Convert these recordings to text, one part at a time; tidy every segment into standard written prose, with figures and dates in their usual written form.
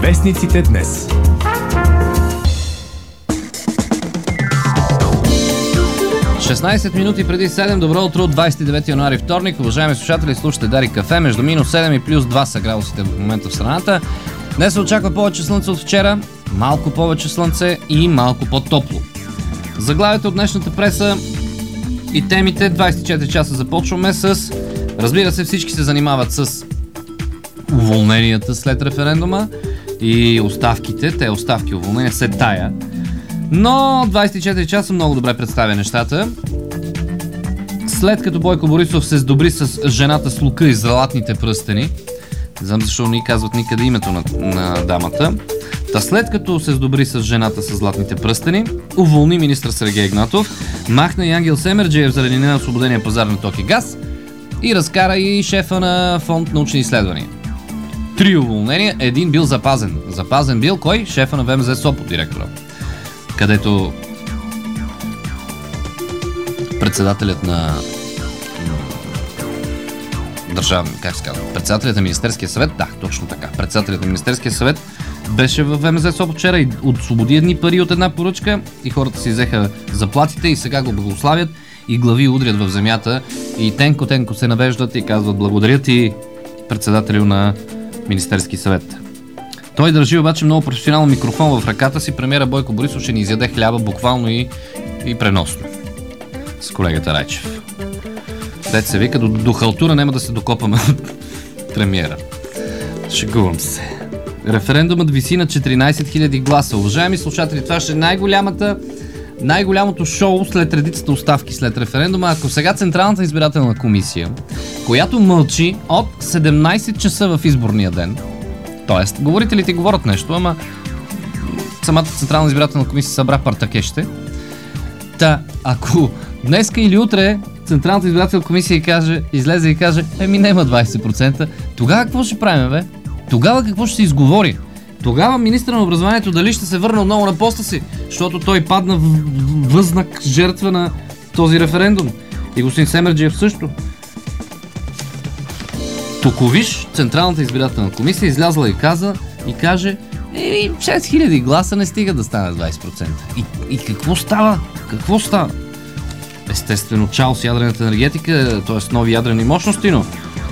Вестниците днес. Шестнадесет минути преди 7. Добро утро, 29 януари, вторник. Уважаеми слушатели, слушате Дарик кафе. Между минус 7 и плюс 2 са градусите в момента в страната. Днес се очаква повече слънце от вчера, малко повече слънце и малко по-топло. Заглавието от днешната преса и темите 24 часа започваме с... Разбира се, всички се занимават с уволненията след референдума и оставките. Те оставки, уволнения се тая. Но 24 часа много добре представя нещата. След като Бойко Борисов се сдобри с жената с лука и златните пръстени, не знам защо ни казват никъде името на дамата, след като се сдобри с жената с златните пръстени, уволни министър Сергей Игнатов, махна и Ангел Семерджиев заради неосвободения пазар на ток и газ и разкара и шефа на фонд научни изследвания. 3 уволнения, един бил запазен. Запазен бил кой? Шефа на ВМЗ Сопот, директора. Където председателят на председателят на Министерския съвет, да, точно така, председателят на Министерския съвет беше в ВМЗ Сопот вчера и освободи едни пари от една поръчка и хората си взеха заплатите и сега го благославят и глави удрят в земята и тенко се навеждат и казват: благодаря ти, председателю на Министерски съвет. Той държи обаче много професионално микрофон в ръката си. Премиера Бойко Борисов ще ни изяде хляба буквално и преносно с колегата Райчев. Дет се вика, до халтура няма да се докопаме от премиера. Шегувам се. Референдумът виси на 14 000 гласа. Уважаеми слушатели, това ще е най-голямото шоу след редицата оставки след референдума. Ако сега Централната избирателна комисия, която мълчи от 17 часа в изборния ден, тоест, говорителите говорят нещо, ама самата Централна избирателна комисия събра партакещите. Ако днеска или утре Централната избирателна комисия излезе и каже: няма 20%, тогава какво ще правим, бе? Тогава какво ще се изговори? Тогава министър на образованието дали ще се върне отново на поста си, защото той падна възнак жертва на този референдум. И господин Семерджиев също. Токовиш Централната избирателна комисия излязла и каже: 6000 гласа не стига да стане 20%. И какво става? Какво става? Естествено, чао с ядрената енергетика, т.е. нови ядрени мощности, но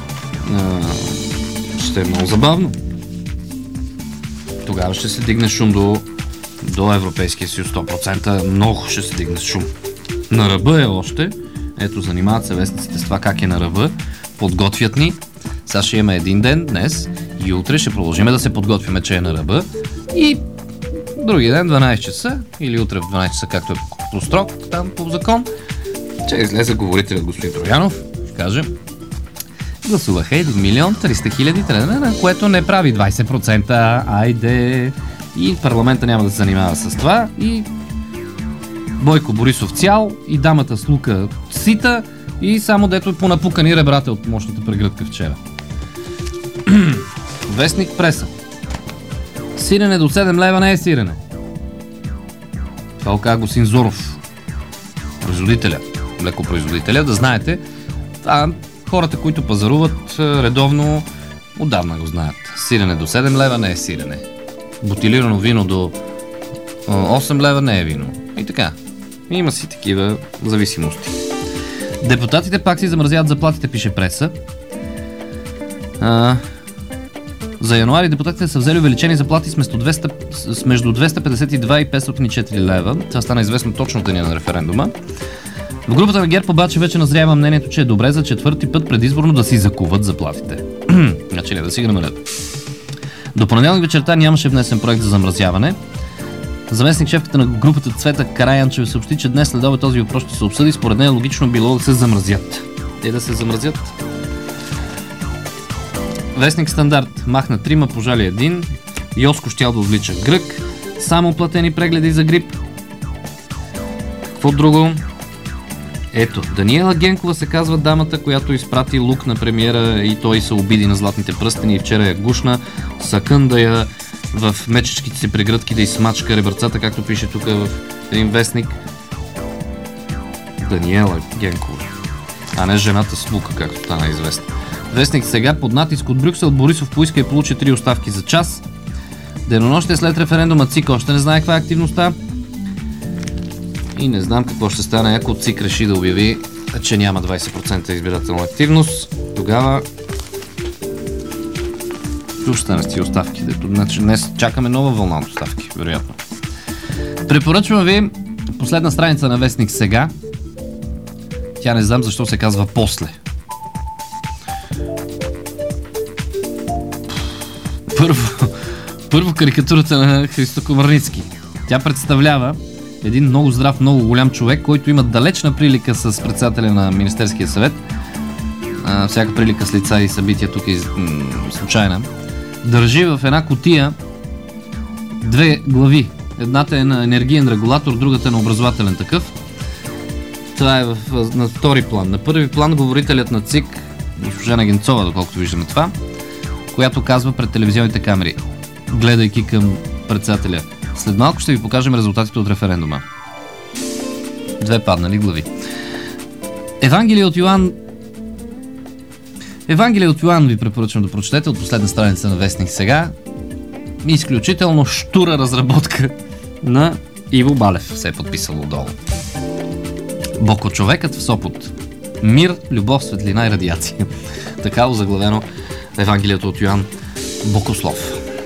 ще е много забавно. Тогава ще се дигне шум до Европейския съюз 100%. Много ще се дигне шум. На ръба е още. Ето, занимават се вестниците с това как е на ръба. Подготвят ни. Сега ще имаме един ден днес и утре ще продължим да се подготвяме, че е на ръба. И други ден, 12 часа, или утре в 12 часа, както е по строк, там по закон, че излезе говорителят господин Троянов и каже: гласуваха 1 300 000, което не прави 20%, айде. И парламента няма да се занимава с това. И Бойко Борисов цял, и дамата с лука сита, и само дето понапукани ребрата от мощната прегръдка вчера. Вестник преса. Сирене до 7 лева не е сирене. Това каза господин Зоров, производителя, млекопроизводителя. Да знаете, хората, които пазаруват редовно, отдавна го знаят. Сирене до 7 лева не е сирене. Бутилирано вино до 8 лева не е вино. И така. Има си такива зависимости. Депутатите пак си замразяват заплатите, пише преса. За януари депутатите са взели увеличени заплати с между 252 и 504 лева. Това стана известно точно деня на референдума. В групата на ГЕРБ обаче вече назрява мнението, че е добре за четвърти път предизборно да си закуват заплатите. Значи да си ги намалят. До понеделник вечерта нямаше внесен проект за замразяване. Заместник шефката на групата Цвета Караянчева съобщи, че днес следобед този въпрос ще се обсъди. Според нея логично било да се замразят. Те да се замразят. Вестник Стандарт. Махна 3, пожали 1. Йоско щял да отвлича грък. Само платени прегледи за грип. Какво друго? Ето, Даниела Генкова се казва дамата, която изпрати лук на премиера и той се обиди на златните пръстени и вчера я гушна. Съкън да я в мечешките си прегръдки да изсмачка ребърцата, както пише тук в един вестник. Даниела Генкова, а не жената с лука, както стана известно. Вестник сега: под натиск от Брюксел Борисов поиска и получи 3 оставки за час. Денонощие след референдума ЦИК още не знае каква е активността. И не знам какво ще стане, ако ЦИК реши да обяви, че няма 20% избирателна активност. Тогава ще стане с тия оставки. Значи днес чакаме нова вълна от оставки, вероятно. Препоръчвам ви последна страница на вестник Сега. Тя не знам защо се казва После. Първо карикатурата на Христо Комарницки. Тя представлява един много здрав, много голям човек, който има далечна прилика с председателя на Министерския съвет. Всяка прилика с лица и събития тук е случайна. Държи в една кутия две глави. Едната е на енергиен регулатор, другата е на образователен такъв. Това е на втори план. На първи план говорителят на ЦИК, госпожа Негенцова, доколкото виждаме това, която казва пред телевизионните камери, гледайки към председателя: след малко ще ви покажем резултатите от референдума. Две паднали глави. Евангелие от Йоан ви препоръчвам да прочетете от последна страница на вестник Сега. Изключително щура разработка на Иво Балев се е подписало долу. Бокочовекът в Сопот. Мир, любов, светлина и радиация. Така озаглавено Евангелието от Йоан Бокослов.